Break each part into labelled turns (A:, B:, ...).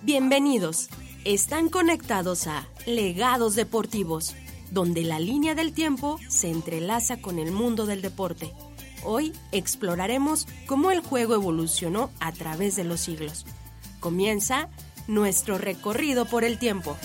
A: Bienvenidos. Están conectados a Legados Deportivos, donde la línea del tiempo se entrelaza con el mundo del deporte. Hoy exploraremos cómo el juego evolucionó a través de los siglos. Comienza nuestro recorrido por el tiempo.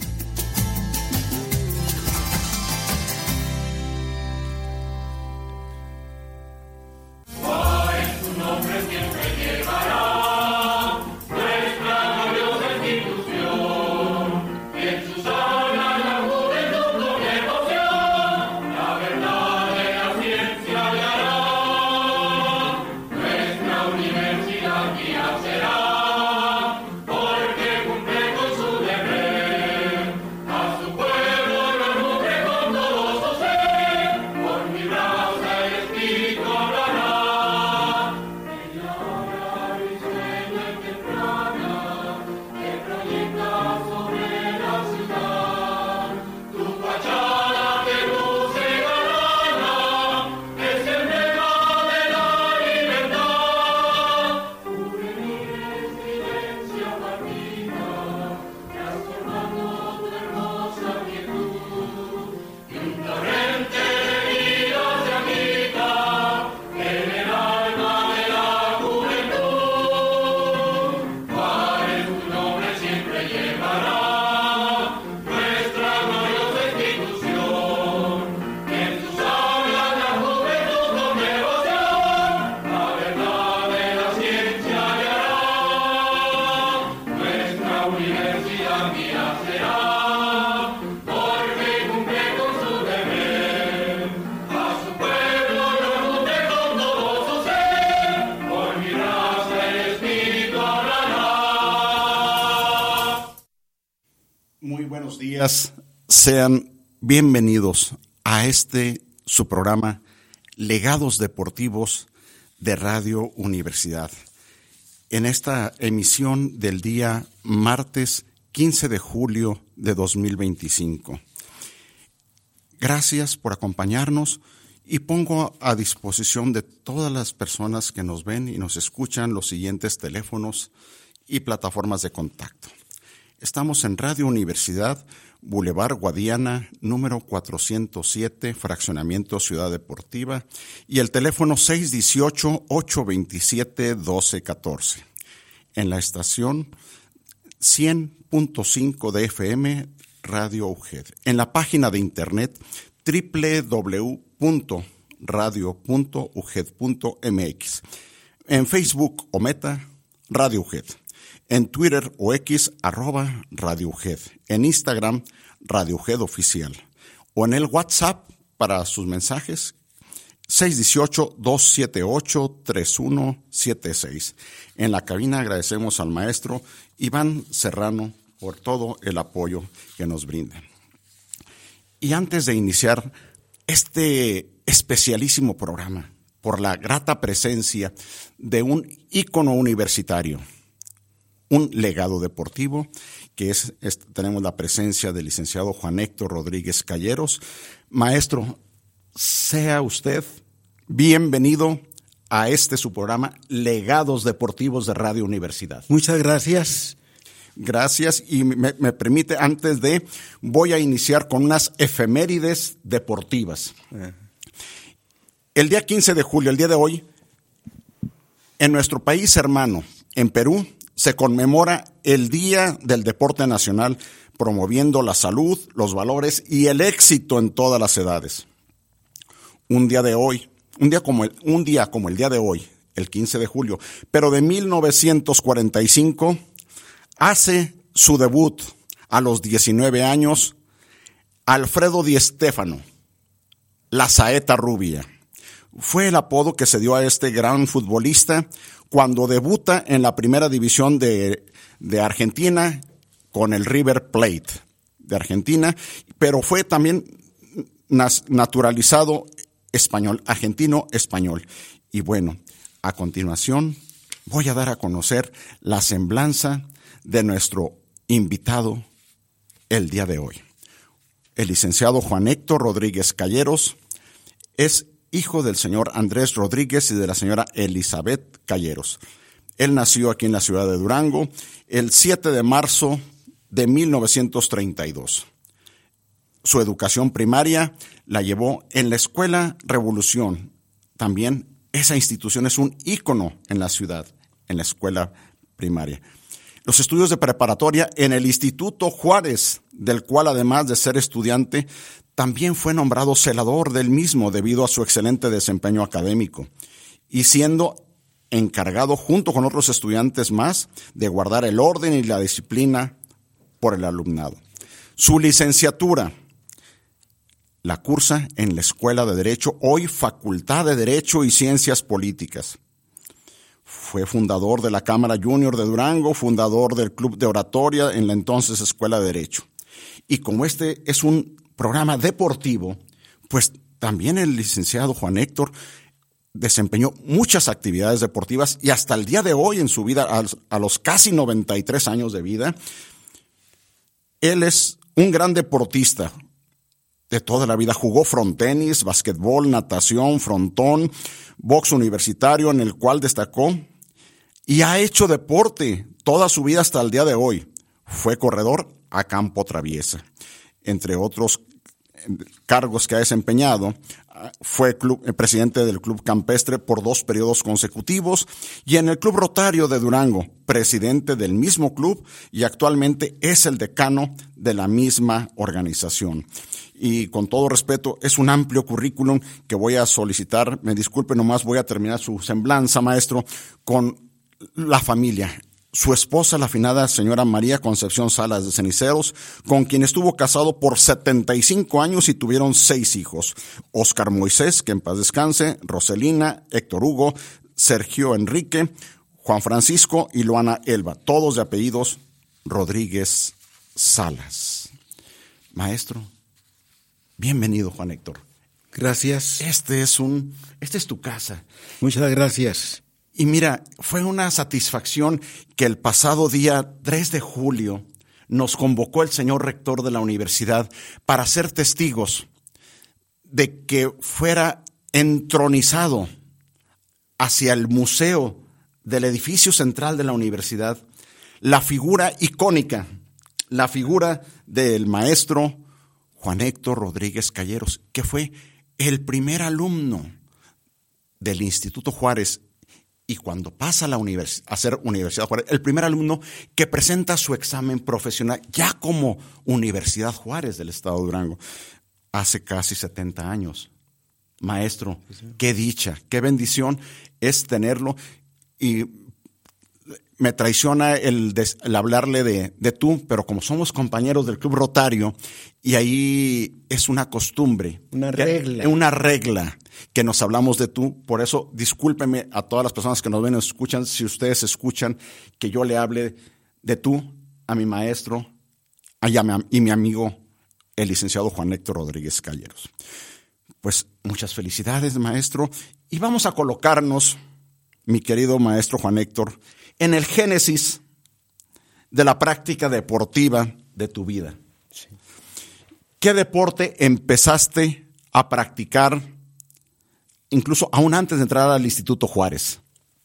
B: Sean bienvenidos a su programa Legados Deportivos de Radio Universidad. En esta emisión del día martes 15 de julio de 2025. Gracias por acompañarnos y pongo a disposición de todas las personas que nos ven y nos escuchan los siguientes teléfonos y plataformas de contacto. Estamos en Radio Universidad, Boulevard Guadiana, número 407, Fraccionamiento Ciudad Deportiva, y el teléfono 618-827-1214. En la estación 100.5 de FM, Radio UGED. En la página de internet www.radio.uged.mx. En Facebook o Meta, Radio UGED. En Twitter o X, @Radio UGED. En Instagram, Radio UGED Oficial. O en el WhatsApp para sus mensajes, 618-278-3176. En la cabina agradecemos al maestro Iván Serrano por todo el apoyo que nos brinda. Y antes de iniciar este especialísimo programa, por la grata presencia de un ícono universitario, un legado deportivo, que tenemos la presencia del licenciado Juan Héctor Rodríguez Calleros. Maestro, sea usted bienvenido a su programa Legados Deportivos de Radio Universidad.
C: Muchas gracias.
B: Gracias, y me permite, voy a iniciar con unas efemérides deportivas. El día 15 de julio, el día de hoy, en nuestro país hermano, en Perú, se conmemora el Día del Deporte Nacional, promoviendo la salud, los valores y el éxito en todas las edades. Un día como el día de hoy, el 15 de julio, pero de 1945, hace su debut a los 19 años Alfredo Di Stéfano, la Saeta Rubia. Fue el apodo que se dio a este gran futbolista cuando debuta en la primera división de Argentina con el River Plate de Argentina, pero fue también naturalizado español, argentino-español. Y bueno, a continuación voy a dar a conocer la semblanza de nuestro invitado el día de hoy. El licenciado Juan Héctor Rodríguez Calleros es hijo del señor Andrés Rodríguez y de la señora Elizabeth Calleros. Él nació aquí en la ciudad de Durango el 7 de marzo de 1932. Su educación primaria la llevó en la Escuela Revolución. También esa institución es un ícono en la ciudad, en la escuela primaria. Los estudios de preparatoria en el Instituto Juárez, del cual además de ser estudiante, también fue nombrado celador del mismo debido a su excelente desempeño académico y siendo encargado junto con otros estudiantes más de guardar el orden y la disciplina por el alumnado. Su licenciatura la cursa en la Escuela de Derecho, hoy Facultad de Derecho y Ciencias Políticas. Fue fundador de la Cámara Junior de Durango, fundador del Club de Oratoria en la entonces Escuela de Derecho. Y como este es un programa deportivo, pues también el licenciado Juan Héctor desempeñó muchas actividades deportivas y hasta el día de hoy en su vida, a los casi 93 años de vida, él es un gran deportista de toda la vida. Jugó frontenis, basquetbol, natación, frontón, box universitario, en el cual destacó y ha hecho deporte toda su vida hasta el día de hoy. Fue corredor a campo traviesa. Entre otros cargos que ha desempeñado, fue presidente del Club Campestre por 2 periodos consecutivos y en el Club Rotario de Durango, presidente del mismo club y actualmente es el decano de la misma organización. Y con todo respeto, es un amplio currículum que voy a solicitar. Me disculpe, nomás voy a terminar su semblanza, maestro, con la familia. Su esposa, la afinada señora María Concepción Salas de Ceniceros, con quien estuvo casado por 75 años y tuvieron 6 hijos. Óscar Moisés, que en paz descanse, Roselina, Héctor Hugo, Sergio Enrique, Juan Francisco y Luana Elba, todos de apellidos Rodríguez Salas. Maestro, bienvenido, Juan Héctor.
C: Gracias.
B: Esta es tu casa.
C: Muchas gracias.
B: Y mira, fue una satisfacción que el pasado día 3 de julio nos convocó el señor rector de la universidad para ser testigos de que fuera entronizado hacia el museo del edificio central de la universidad la figura icónica, la figura del maestro Juan Héctor Rodríguez Calleros, que fue el primer alumno del Instituto Juárez y cuando pasa a ser Universidad Juárez, el primer alumno que presenta su examen profesional ya como Universidad Juárez del Estado de Durango, hace casi 70 años. Maestro, qué dicha, qué bendición es tenerlo y me traiciona el hablarle de tú, pero como somos compañeros del Club Rotario y ahí es una costumbre.
C: Una regla
B: que nos hablamos de tú. Por eso, discúlpeme a todas las personas que nos ven y nos escuchan, si ustedes escuchan que yo le hable de tú a mi maestro y mi amigo, el licenciado Juan Héctor Rodríguez Calleros. Pues muchas felicidades, maestro. Y vamos a colocarnos, mi querido maestro Juan Héctor, en el génesis de la práctica deportiva de tu vida. Sí. ¿Qué deporte empezaste a practicar incluso aún antes de entrar al Instituto Juárez?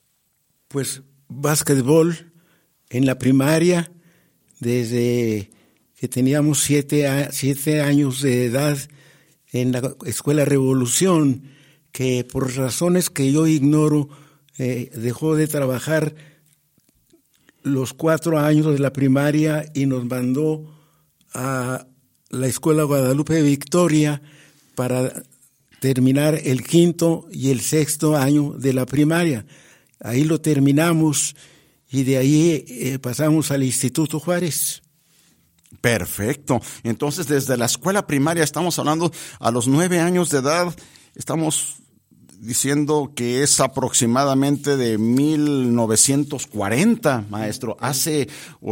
C: Pues básquetbol en la primaria, desde que teníamos 7 años de edad en la Escuela Revolución, que por razones que yo ignoro dejó de trabajar los 4 años de la primaria y nos mandó a la Escuela Guadalupe Victoria para terminar el 5º y el 6º año de la primaria. Ahí lo terminamos y de ahí pasamos al Instituto Juárez.
B: Perfecto. Entonces, desde la escuela primaria estamos hablando a los 9 años de edad, estamos diciendo que es aproximadamente de 1940, maestro, hace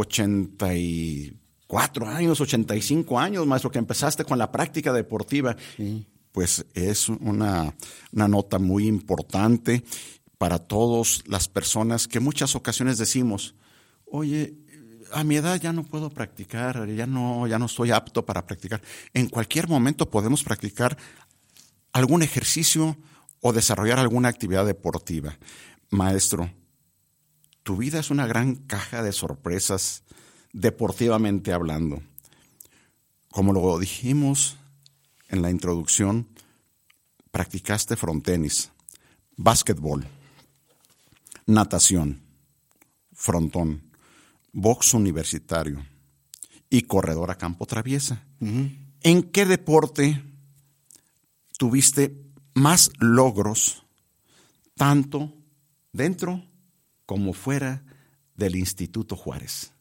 B: 84 años, 85 años, maestro, que empezaste con la práctica deportiva. Sí. Pues es una nota muy importante para todas las personas que en muchas ocasiones decimos, oye, a mi edad ya no puedo practicar, ya no estoy apto para practicar. En cualquier momento podemos practicar algún ejercicio o desarrollar alguna actividad deportiva. Maestro, tu vida es una gran caja de sorpresas, deportivamente hablando. Como lo dijimos en la introducción, practicaste frontenis, básquetbol, natación, frontón, box universitario y corredor a campo traviesa. Uh-huh. ¿En qué deporte tuviste más logros, tanto dentro como fuera del Instituto Juárez?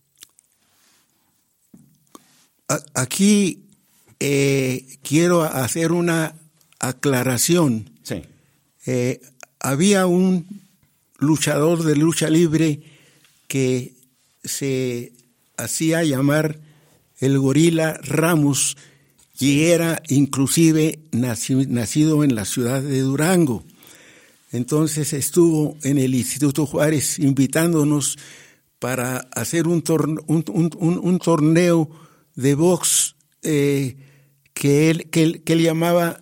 C: Aquí quiero hacer una aclaración.
B: Sí.
C: Había un luchador de lucha libre que se hacía llamar el Gorila Ramos y era inclusive nacido en la ciudad de Durango. Entonces estuvo en el Instituto Juárez invitándonos para hacer un torneo de box que él llamaba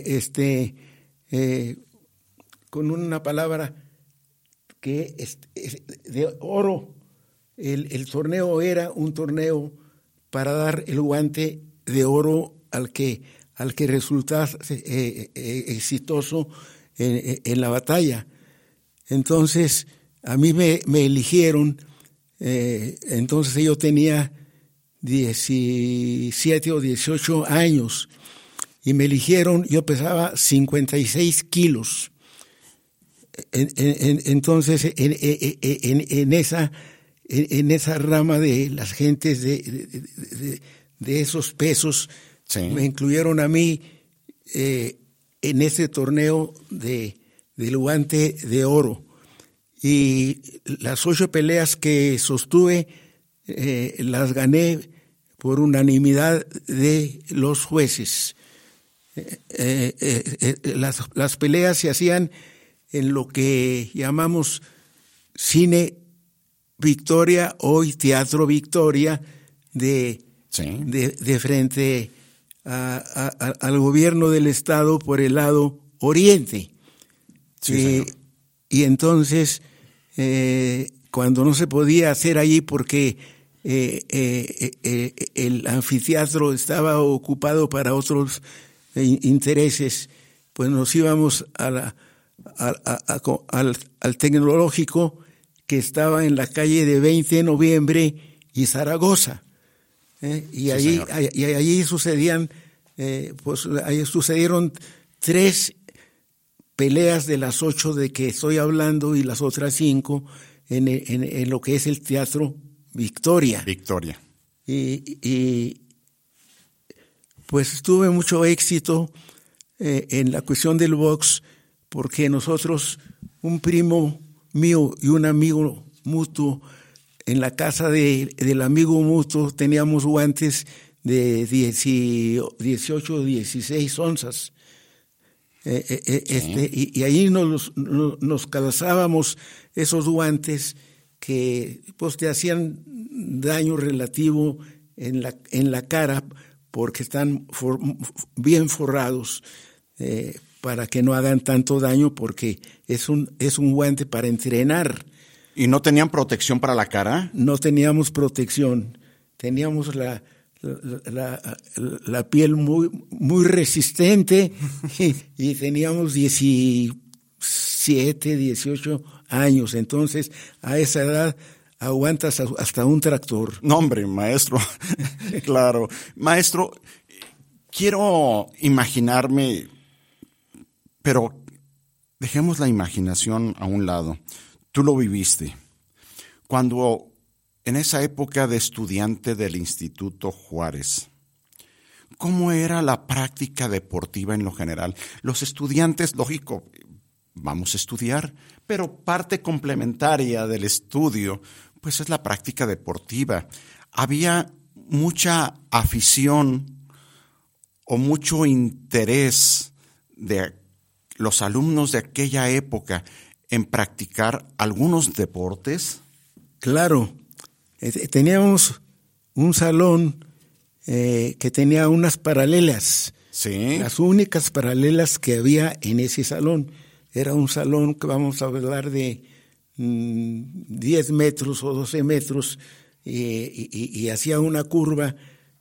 C: con una palabra que es de oro. El torneo era un torneo para dar el guante de oro al que resultase exitoso en la batalla. Entonces a mí me eligieron, entonces yo tenía 17 o 18 años y me eligieron, yo pesaba 56 kilos. Entonces en esa rama de las gentes de esos pesos, sí, me incluyeron a mí en ese torneo del guante de oro. Y las 8 peleas que sostuve las gané por unanimidad de los jueces. Las peleas se hacían en lo que llamamos Cine Victoria, hoy Teatro Victoria, de frente al gobierno del estado por el lado oriente.
B: Sí,
C: y entonces, cuando no se podía hacer allí porque el anfiteatro estaba ocupado para otros intereses, pues nos íbamos al tecnológico que estaba en la calle de 20 de noviembre y Zaragoza. Y allí sucedían, ahí sucedieron 3 peleas de las 8 de que estoy hablando y las otras 5 en lo que es el Teatro Victoria. Y pues tuve mucho éxito en la cuestión del box, porque nosotros, un primo mío y un amigo mutuo, en la casa del amigo mutuo teníamos guantes de 18 o 16 onzas. Y ahí nos calzábamos esos guantes que pues te hacían daño relativo en la cara, porque están bien forrados, para que no hagan tanto daño, porque es un guante para entrenar.
B: ¿Y no tenían protección para la cara?
C: No teníamos protección. Teníamos la piel muy resistente y teníamos 17, 18 años. Entonces, a esa edad aguantas hasta un tractor.
B: No, hombre, maestro. Claro. Maestro, quiero imaginarme, pero dejemos la imaginación a un lado. Tú lo viviste. Cuando en esa época de estudiante del Instituto Juárez, ¿cómo era la práctica deportiva en lo general? Los estudiantes, lógico, vamos a estudiar, pero parte complementaria del estudio, pues es la práctica deportiva. Había mucha afición o mucho interés de los alumnos de aquella época en practicar algunos deportes.
C: Claro, teníamos un salón que tenía unas paralelas.
B: Sí.
C: Las únicas paralelas que había en ese salón. Era un salón que vamos a hablar de 10 metros o 12 metros y hacía una curva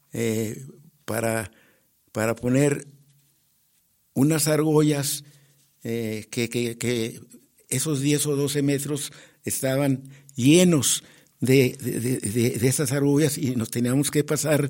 C: para poner unas argollas que esos 10 o 12 metros estaban llenos de esas argollas y nos teníamos que pasar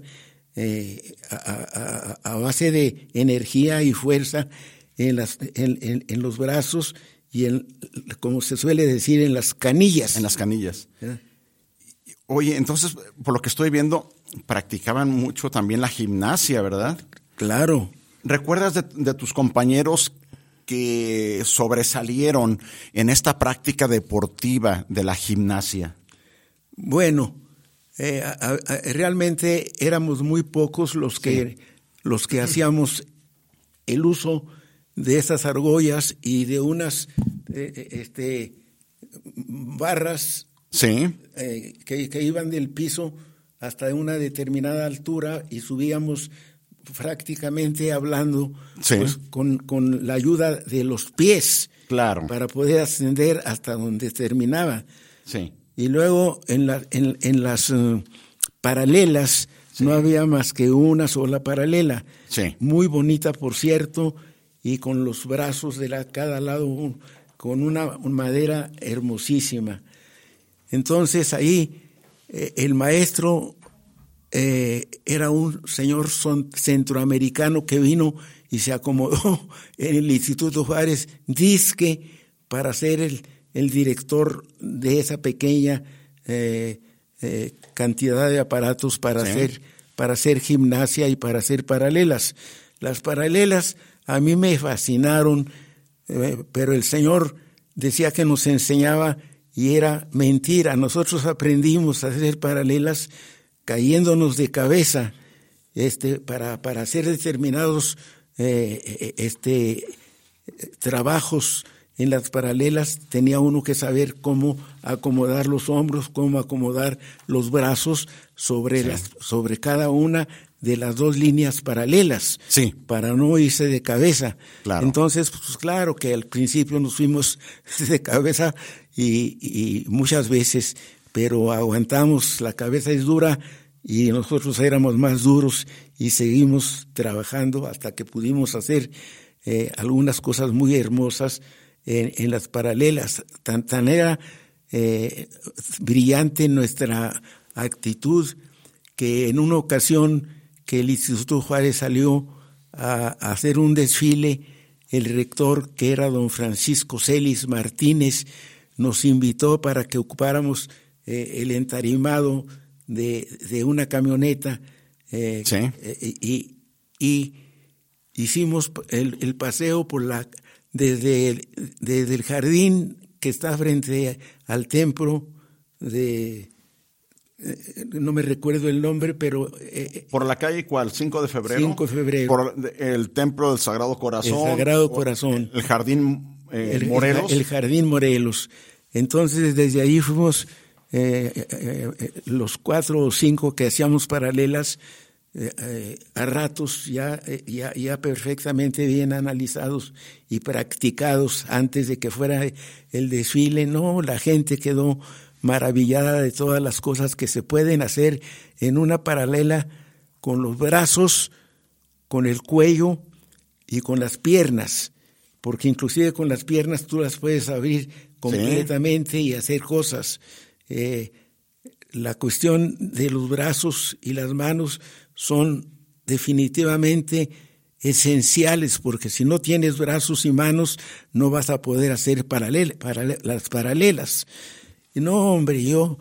C: a base de energía y fuerza en los brazos y como se suele decir, en las canillas.
B: En las canillas. Oye, entonces, por lo que estoy viendo, practicaban mucho también la gimnasia, ¿verdad?
C: Claro.
B: ¿Recuerdas de tus compañeros que sobresalieron en esta práctica deportiva de la gimnasia?
C: Bueno, realmente éramos muy pocos los que hacíamos el uso de esas argollas y de unas barras que iban del piso hasta una determinada altura y subíamos prácticamente hablando pues, con la ayuda de los pies,
B: claro,
C: para poder ascender hasta donde terminaba.
B: Sí.
C: Y luego en las paralelas no había más que una sola paralela, muy bonita por cierto, y con los brazos de cada lado con una madera hermosísima. Entonces ahí el maestro era un señor centroamericano que vino y se acomodó en el Instituto Juárez, dizque para ser el director de esa pequeña cantidad de aparatos para hacer gimnasia y para hacer paralelas. Las paralelas a mí me fascinaron, pero el señor decía que nos enseñaba y era mentira. Nosotros aprendimos a hacer paralelas cayéndonos de cabeza para hacer determinados trabajos. En las paralelas tenía uno que saber cómo acomodar los hombros, cómo acomodar los brazos sobre cada una de las dos líneas paralelas, para no irse de cabeza. Claro. Entonces, pues claro que al principio nos fuimos de cabeza y muchas veces, pero aguantamos, la cabeza es dura y nosotros éramos más duros y seguimos trabajando hasta que pudimos hacer algunas cosas muy hermosas en las paralelas. Tan era brillante nuestra actitud que en una ocasión que el Instituto Juárez salió a hacer un desfile, el rector, que era don Francisco Celis Martínez, nos invitó para que ocupáramos el entarimado de una camioneta y hicimos el paseo desde el jardín que está frente al templo no me recuerdo el nombre, pero...
B: ¿Por la calle cuál? ¿5 de febrero?
C: 5 de febrero.
B: ¿Por el Templo del Sagrado Corazón?
C: El Sagrado Corazón.
B: ¿El Jardín Morelos?
C: El Jardín Morelos. Entonces, desde ahí fuimos los 4 o 5 que hacíamos paralelas, a ratos ya perfectamente bien analizados y practicados antes de que fuera el desfile. No, la gente quedó maravillada de todas las cosas que se pueden hacer en una paralela con los brazos, con el cuello y con las piernas, porque inclusive con las piernas tú las puedes abrir completamente y hacer cosas. La cuestión de los brazos y las manos son definitivamente esenciales, porque si no tienes brazos y manos no vas a poder hacer las paralelas. No, hombre, yo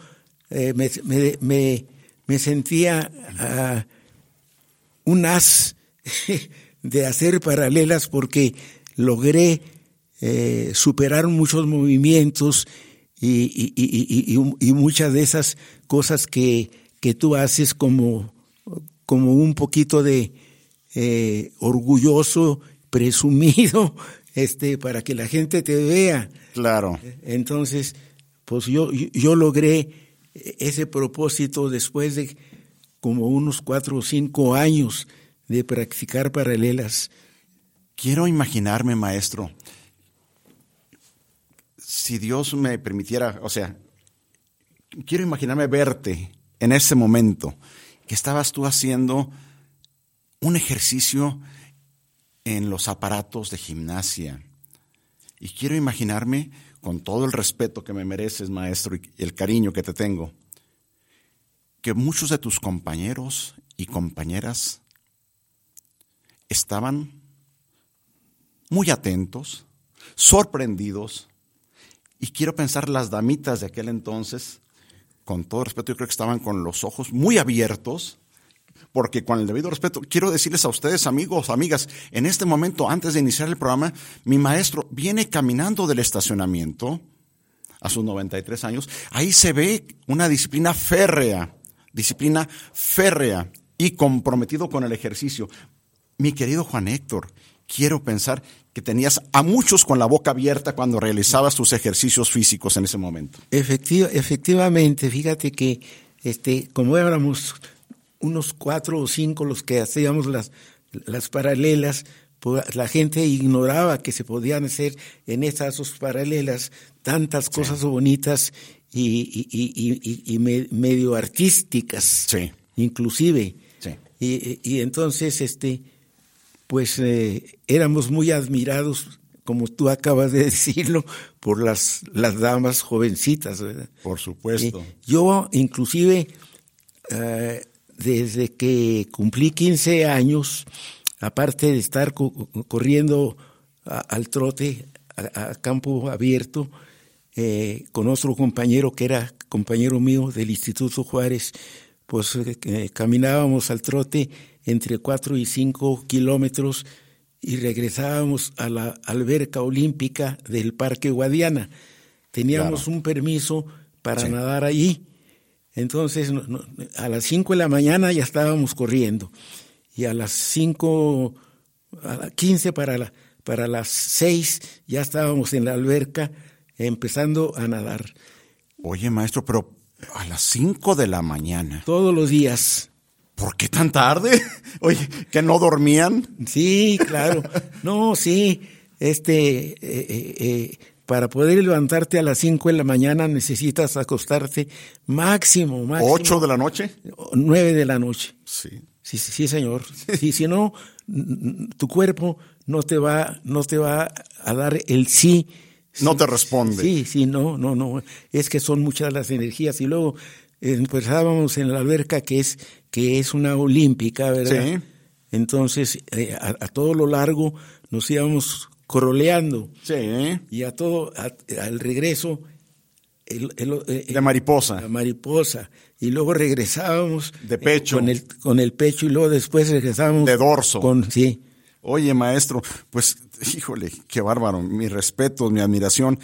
C: me sentía un as de hacer paralelas porque logré superar muchos movimientos y muchas de esas cosas que tú haces como un poquito de orgulloso, presumido, para que la gente te vea.
B: Claro.
C: Entonces, pues yo logré ese propósito después de como unos 4 o 5 años de practicar paralelas.
B: Quiero imaginarme, maestro, si Dios me permitiera, o sea, quiero imaginarme verte en ese momento, que estabas tú haciendo un ejercicio en los aparatos de gimnasia. Y quiero imaginarme, con todo el respeto que me mereces, maestro, y el cariño que te tengo, que muchos de tus compañeros y compañeras estaban muy atentos, sorprendidos, y quiero pensar las damitas de aquel entonces, con todo respeto, yo creo que estaban con los ojos muy abiertos, porque con el debido respeto, quiero decirles a ustedes, amigos, amigas, en este momento, antes de iniciar el programa, mi maestro viene caminando del estacionamiento a sus 93 años. Ahí se ve una disciplina férrea y comprometido con el ejercicio. Mi querido Juan Héctor, quiero pensar que tenías a muchos con la boca abierta cuando realizabas tus ejercicios físicos en ese momento.
C: Efectivamente, fíjate que como éramos unos 4 o 5 los que hacíamos las paralelas, pues la gente ignoraba que se podían hacer en esas dos paralelas tantas cosas bonitas y medio artísticas, inclusive. Sí. Y entonces, pues éramos muy admirados, como tú acabas de decirlo, por las damas jovencitas, ¿verdad?
B: Por supuesto.
C: Yo, inclusive, desde que cumplí 15 años, aparte de estar corriendo al trote, a campo abierto, con otro compañero que era compañero mío del Instituto Juárez, pues caminábamos al trote entre 4 y 5 kilómetros y regresábamos a la alberca olímpica del Parque Guadiana. Teníamos un permiso para nadar allí. Entonces, a las 5 de la mañana ya estábamos corriendo y a las 5, a las 15 para las 6 ya estábamos en la alberca empezando a nadar.
B: Oye, maestro, pero a las 5 de la mañana.
C: Todos los días.
B: ¿Por qué tan tarde? Oye, ¿que no dormían?
C: Sí, claro. No, sí. Para poder levantarte a las 5 de la mañana necesitas acostarte máximo.
B: 8 de la noche.
C: 9 de la noche.
B: Sí.
C: Sí, señor. Sí, si no, tu cuerpo no te va a dar el sí.
B: No te responde.
C: Sí, no. Es que son muchas las energías. Y luego empezábamos en la alberca que es una olímpica, ¿verdad? Sí. Entonces, a todo lo largo nos íbamos coroleando.
B: Sí.
C: Y al regreso
B: de mariposa.
C: La mariposa. Y luego regresábamos
B: de pecho.
C: Con el pecho y luego después regresábamos
B: de dorso.
C: Sí.
B: Oye, maestro, pues, híjole, qué bárbaro, mi respeto, mi admiración.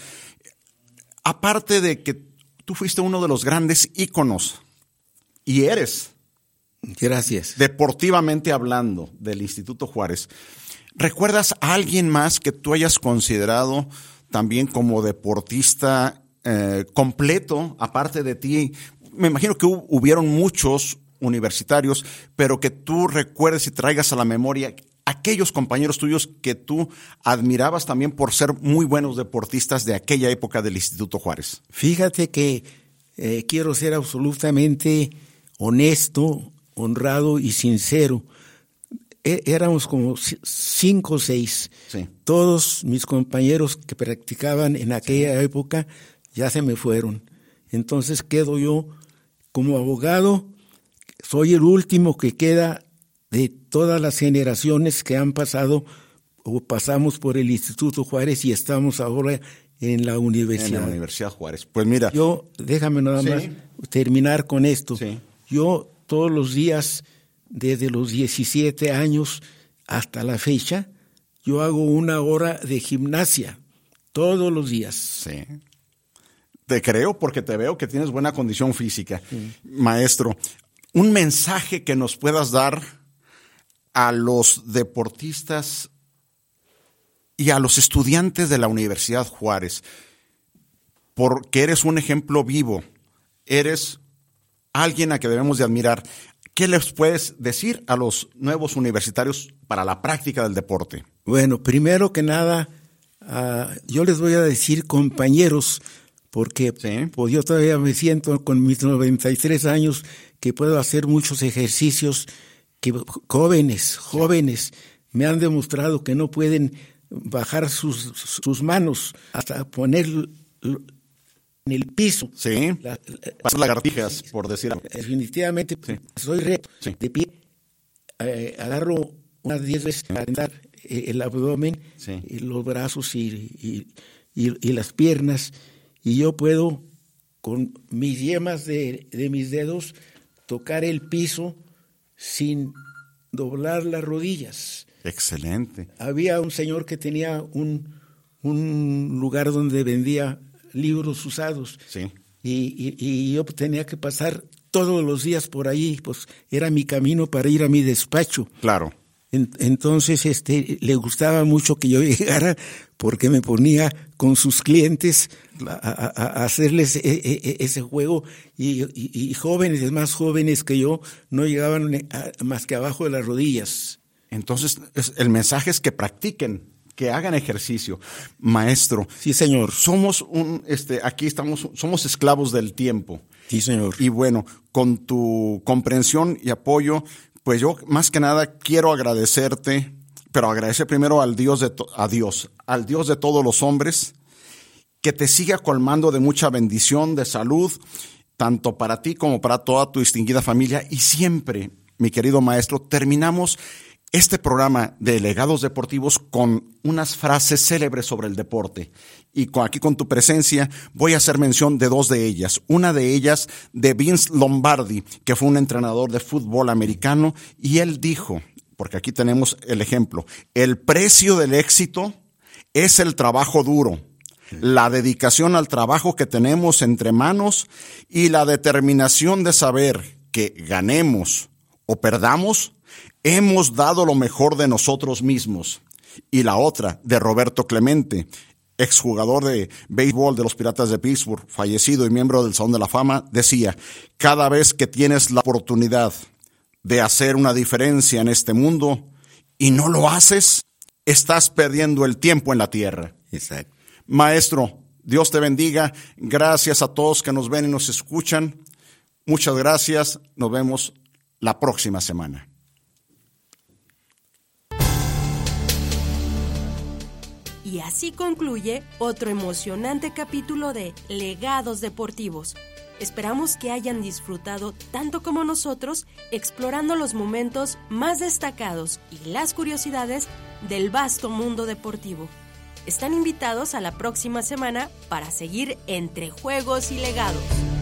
B: Aparte de que tú fuiste uno de los grandes íconos, y eres.
C: Gracias.
B: Deportivamente hablando, del Instituto Juárez. ¿Recuerdas a alguien más que tú hayas considerado también como deportista completo, aparte de ti? Me imagino que hubieron muchos universitarios, pero que tú recuerdes y traigas a la memoria aquellos compañeros tuyos que tú admirabas también por ser muy buenos deportistas de aquella época del Instituto Juárez.
C: Fíjate que quiero ser absolutamente honesto, honrado y sincero. Éramos como 5 o 6. Sí. Todos mis compañeros que practicaban en aquella época ya se me fueron. Entonces quedo yo como abogado, soy el último que queda de todas las generaciones que han pasado o pasamos por el Instituto Juárez y estamos ahora en la universidad.
B: En la Universidad Juárez. Pues mira.
C: Déjame nada más terminar con esto. Sí. Yo todos los días, desde los 17 años hasta la fecha, yo hago 1 hora de gimnasia, todos los días.
B: Sí. Te creo porque te veo que tienes buena condición física. Sí. Maestro, un mensaje que nos puedas dar a los deportistas y a los estudiantes de la Universidad Juárez, porque eres un ejemplo vivo, eres alguien a que debemos de admirar. ¿Qué les puedes decir a los nuevos universitarios para la práctica del deporte?
C: Bueno, primero que nada, yo les voy a decir compañeros, porque pues yo todavía me siento con mis 93 años que puedo hacer muchos ejercicios que jóvenes me han demostrado que no pueden bajar sus manos hasta poner en el piso.
B: Sí, pasar lagartijas, por decir algo.
C: Definitivamente, soy recto, de pie, agarro unas 10 veces para calentar el abdomen, los brazos y las piernas, y yo puedo, con mis yemas de mis dedos, tocar el piso sin doblar las rodillas.
B: Excelente.
C: Había un señor que tenía un lugar donde vendía libros usados.
B: Sí.
C: Y yo tenía que pasar todos los días por ahí, pues era mi camino para ir a mi despacho.
B: Claro.
C: Entonces le gustaba mucho que yo llegara, porque me ponía con sus clientes a hacerles ese juego, y jóvenes, más jóvenes que yo, no llegaban más que abajo de las rodillas.
B: Entonces, el mensaje es que practiquen, que hagan ejercicio. Maestro.
C: Sí, señor.
B: Somos somos esclavos del tiempo.
C: Sí, señor.
B: Y bueno, con tu comprensión y apoyo, pues yo más que nada quiero agradecerte, pero agradecer primero al Dios de todos los hombres, que te siga colmando de mucha bendición, de salud, tanto para ti como para toda tu distinguida familia. Y siempre, mi querido maestro, terminamos este programa de Legados Deportivos con unas frases célebres sobre el deporte. Y aquí con tu presencia voy a hacer mención de 2 de ellas. Una de ellas de Vince Lombardi, que fue un entrenador de fútbol americano, y él dijo, porque aquí tenemos el ejemplo: el precio del éxito es el trabajo duro, la dedicación al trabajo que tenemos entre manos y la determinación de saber que ganemos o perdamos, hemos dado lo mejor de nosotros mismos. Y la otra, de Roberto Clemente, exjugador de béisbol de los Piratas de Pittsburgh, fallecido y miembro del Salón de la Fama, decía: cada vez que tienes la oportunidad de hacer una diferencia en este mundo y no lo haces, estás perdiendo el tiempo en la tierra.
C: Exacto.
B: Maestro, Dios te bendiga. Gracias a todos que nos ven y nos escuchan. Muchas gracias. Nos vemos la próxima semana.
A: Y así concluye otro emocionante capítulo de Legados Deportivos. Esperamos que hayan disfrutado tanto como nosotros explorando los momentos más destacados y las curiosidades del vasto mundo deportivo. Están invitados a la próxima semana para seguir entre juegos y legados.